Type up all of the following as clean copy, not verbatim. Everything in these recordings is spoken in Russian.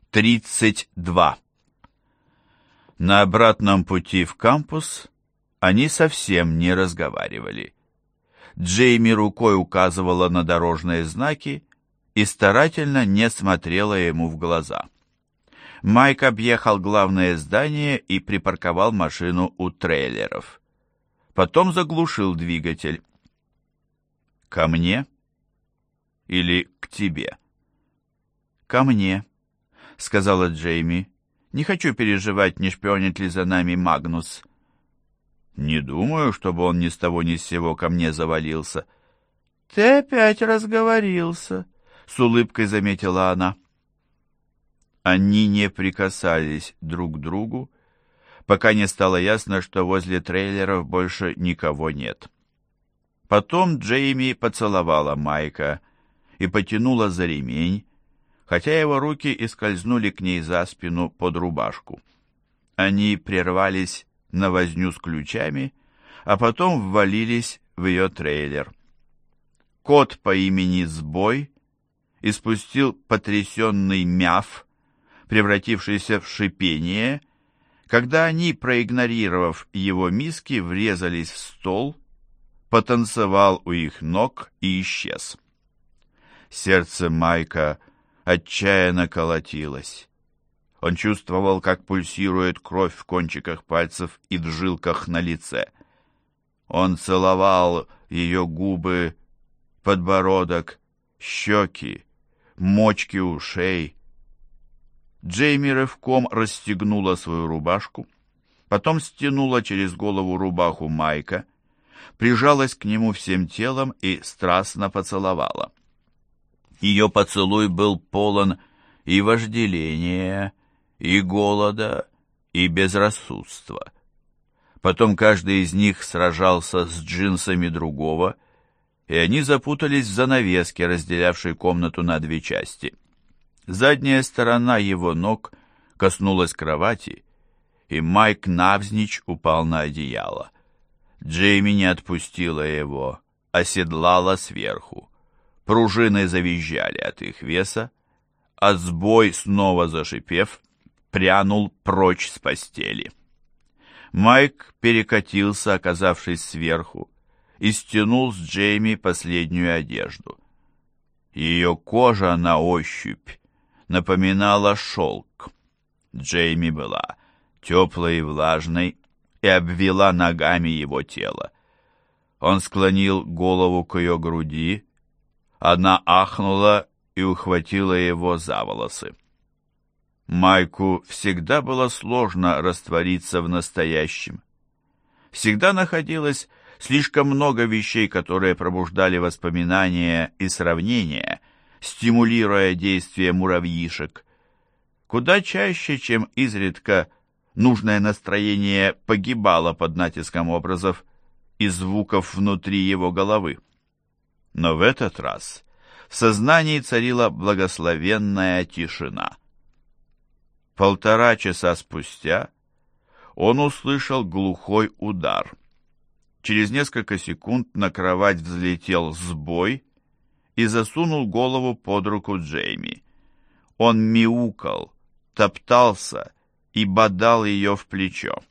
32. На обратном пути в кампус они совсем не разговаривали. Джейми рукой указывала на дорожные знаки и старательно не смотрела ему в глаза. Майк объехал главное здание и припарковал машину у трейлеров. Потом заглушил двигатель. «Ко мне? Или к тебе?» «Ко мне», — сказала Джейми. «Не хочу переживать, не шпионит ли за нами Магнус». «Не думаю, чтобы он ни с того ни с сего ко мне завалился». «Ты опять разговорился», — с улыбкой заметила она. Они не прикасались друг к другу, пока не стало ясно, что возле трейлеров больше никого нет. Потом Джейми поцеловала Майка и потянула за ремень, хотя его руки и скользнули к ней за спину под рубашку. Они прервались на возню с ключами, а потом ввалились в ее трейлер. Кот по имени Сбой испустил потрясенный мяв, превратившийся в шипение, когда они, проигнорировав его миски, врезались в стол, потанцевал у их ног и исчез. Сердце Майка отчаянно колотилось. Он чувствовал, как пульсирует кровь в кончиках пальцев и в жилках на лице. Он целовал ее губы, подбородок, щеки, мочки ушей. Джейми рывком расстегнула свою рубашку, потом стянула через голову рубаху Майка, прижалась к нему всем телом и страстно поцеловала. Ее поцелуй был полон и вожделения, и голода, и безрассудства. Потом каждый из них сражался с джинсами другого, и они запутались в занавеске, разделявшей комнату на две части. Задняя сторона его ног коснулась кровати, и Майк навзничь упал на одеяло. Джейми не отпустила его, оседлала сверху. Пружины завизжали от их веса, а Сбой, снова зашипев, прянул прочь с постели. Майк перекатился, оказавшись сверху, и стянул с Джейми последнюю одежду. Ее кожа на ощупь напоминала шелк. Джейми была теплой и влажной и обвела ногами его тело. Он склонил голову к ее груди, она ахнула и ухватила его за волосы. Майку всегда было сложно раствориться в настоящем. Всегда находилось слишком много вещей, которые пробуждали воспоминания и сравнения, стимулируя действие муравьишек. Куда чаще, чем изредка, нужное настроение погибало под натиском образов и звуков внутри его головы. Но в этот раз в сознании царила благословенная тишина. 1,5 часа спустя он услышал глухой удар. Через несколько секунд на кровать взлетел Сбой и засунул голову под руку Джейми. Он мяукал, топтался и бодал ее в плечо.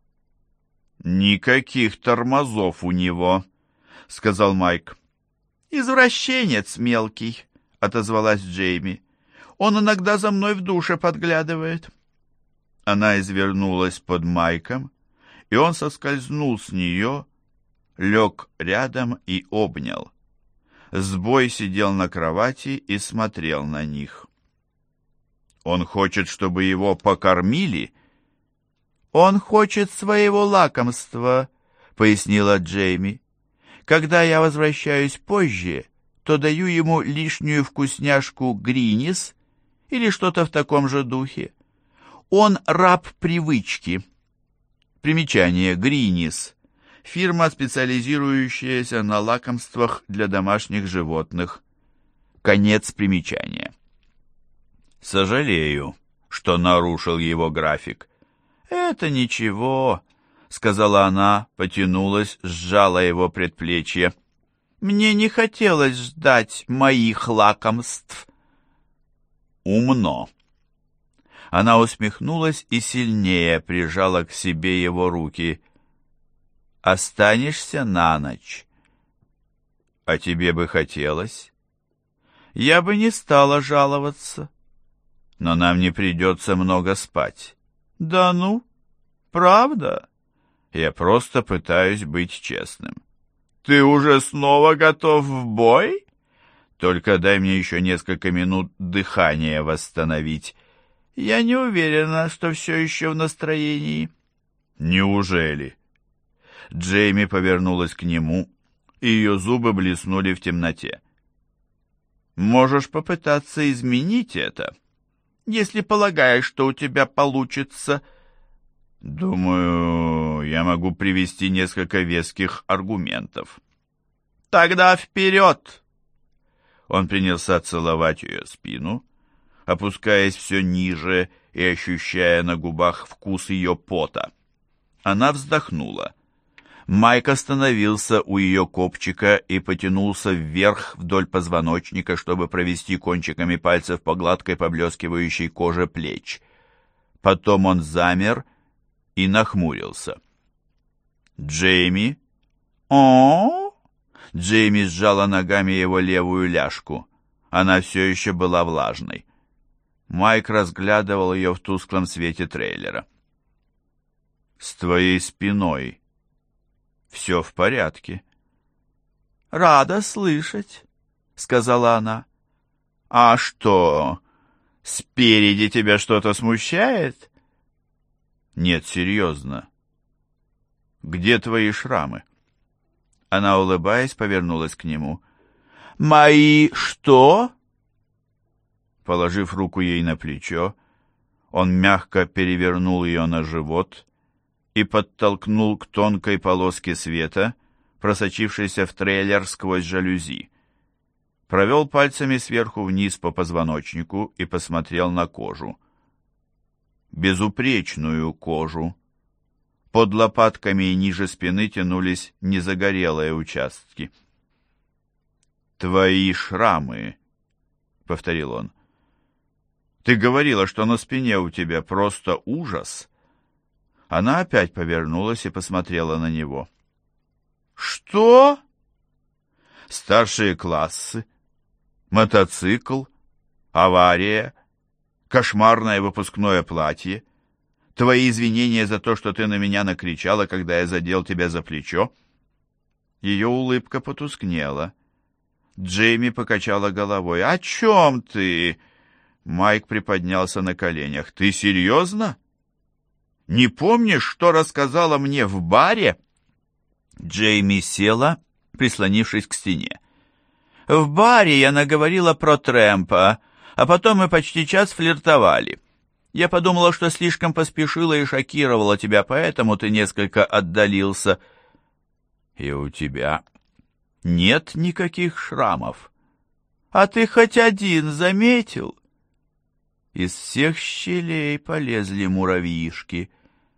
«Никаких тормозов у него», — сказал Майк. «Извращенец мелкий», — отозвалась Джейми. «Он иногда за мной в душе подглядывает». Она извернулась под Майком, и он соскользнул с нее, лег рядом и обнял. Сбой сидел на кровати и смотрел на них. «Он хочет, чтобы его покормили?» «Он хочет своего лакомства», — пояснила Джейми. «Когда я возвращаюсь позже, то даю ему лишнюю вкусняшку Гринис или что-то в таком же духе. Он раб привычки». Примечание: Гринис. Фирма, специализирующаяся на лакомствах для домашних животных. Конец примечания. «Сожалею, что нарушил его график». «Это ничего», — сказала она, потянулась, сжала его предплечье. «Мне не хотелось ждать моих лакомств». «Умно. Она усмехнулась и сильнее прижала к себе его руки. «Останешься на ночь?» «А тебе бы хотелось?» «Я бы не стала жаловаться. Но нам не придется много спать». «Да ну, правда?» «Я просто пытаюсь быть честным». «Ты уже снова готов в бой?» «Только дай мне еще несколько минут дыхание восстановить». «Я не уверена, что все еще в настроении». «Неужели?» Джейми повернулась к нему, и ее зубы блеснули в темноте. «Можешь попытаться изменить это, если полагаешь, что у тебя получится». «Думаю, я могу привести несколько веских аргументов». «Тогда вперед!» Он принялся целовать ее спину, опускаясь все ниже и ощущая на губах вкус ее пота. Она вздохнула. Майк остановился у ее копчика и потянулся вверх вдоль позвоночника, чтобы провести кончиками пальцев по гладкой поблескивающей коже плеч. Потом он замер и нахмурился. «Джейми?» «О?» Джейми сжала ногами его левую ляжку. Она все еще была влажной. Майк разглядывал ее в тусклом свете трейлера. «С твоей спиной все в порядке?» «Рада слышать», — сказала она. «А что, спереди тебя что-то смущает?» «Нет, серьезно. Где твои шрамы?» Она, улыбаясь, повернулась к нему. «Мои что?» Положив руку ей на плечо, он мягко перевернул ее на живот и подтолкнул к тонкой полоске света, просочившейся в трейлер сквозь жалюзи. Провел пальцами сверху вниз по позвоночнику и посмотрел на кожу. Безупречную кожу. Под лопатками и ниже спины тянулись незагорелые участки. «Твои шрамы», — повторил он. «Ты говорила, что на спине у тебя просто ужас». Она опять повернулась и посмотрела на него. «Что?» «Старшие классы, мотоцикл, авария, кошмарное выпускное платье, твои извинения за то, что ты на меня накричала, когда я задел тебя за плечо». Ее улыбка потускнела. Джейми покачала головой. «О чем ты?» Майк приподнялся на коленях. «Ты серьезно? Не помнишь, что рассказала мне в баре?» Джейми села, прислонившись к стене. «В баре я наговорила про Трэмпа, а потом мы почти час флиртовали. Я подумала, что слишком поспешила и шокировала тебя, поэтому ты несколько отдалился. И у тебя нет никаких шрамов. А ты хоть один заметил?» Из всех щелей полезли муравьишки.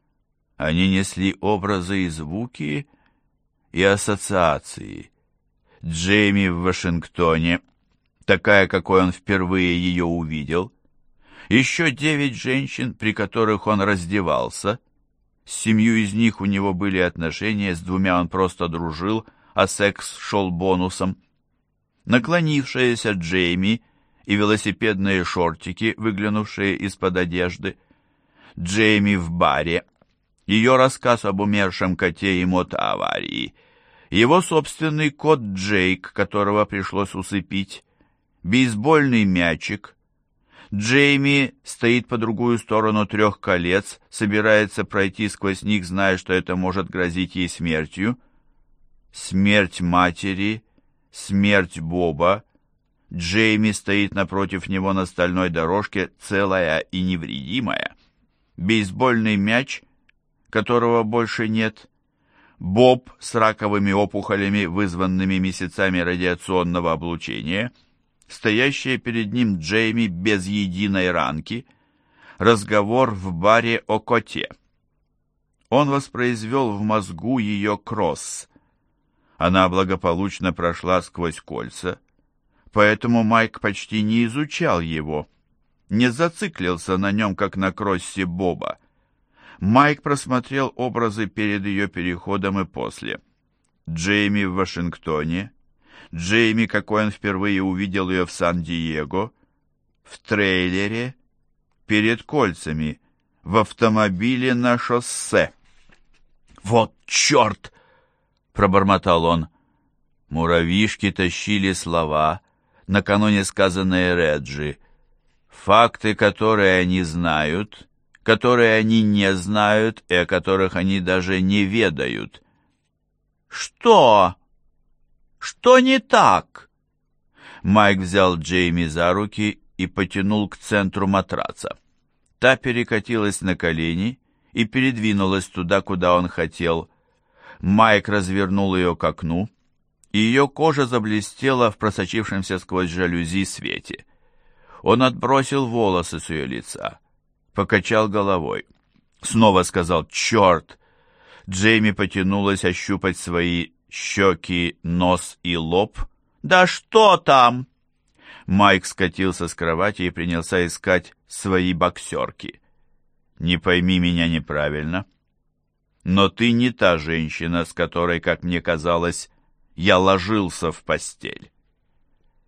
Они несли образы и звуки, и ассоциации. Джейми в Вашингтоне, такая, какой он впервые ее увидел. Еще 9 женщин, при которых он раздевался. С 7 из них у него были отношения, с 2 он просто дружил, а секс шел бонусом. Наклонившаяся Джейми и велосипедные шортики, выглянувшие из-под одежды. Джейми в баре. Ее рассказ об умершем коте и мотоаварии. Его собственный кот Джейк, которого пришлось усыпить. Бейсбольный мячик. Джейми стоит по другую сторону 3 колец, собирается пройти сквозь них, зная, что это может грозить ей смертью. Смерть матери, смерть Боба. Джейми стоит напротив него на стальной дорожке, целая и невредимая. Бейсбольный мяч, которого больше нет. Боб с раковыми опухолями, вызванными месяцами радиационного облучения. Стоящая перед ним Джейми без единой ранки. Разговор в баре о коте. Он воспроизвел в мозгу ее кросс. Она благополучно прошла сквозь кольца, поэтому Майк почти не изучал его. не зациклился на нем, как на кроссе Боба. Майк просмотрел образы перед ее переходом и после. Джейми в Вашингтоне, Джейми, какой он впервые увидел ее в Сан-Диего, в трейлере, перед кольцами, в автомобиле на шоссе. «Вот черт!» — пробормотал он. Муравьишки тащили слова, накануне сказанные Реджи. Факты, которые они знают, которые они не знают и о которых они даже не ведают. «Что? Что не так?» Майк взял Джейми за руки и потянул к центру матраца. Та перекатилась на колени и передвинулась туда, куда он хотел. Майк развернул ее к окну, и ее кожа заблестела в просочившемся сквозь жалюзи свете. Он отбросил волосы с ее лица, покачал головой. Снова сказал «Черт!». Джейми потянулась ощупать свои щеки, нос и лоб. «Да что там?» Майк скатился с кровати и принялся искать свои боксерки. «Не пойми меня неправильно, но ты не та женщина, с которой, как мне казалось, я ложился в постель».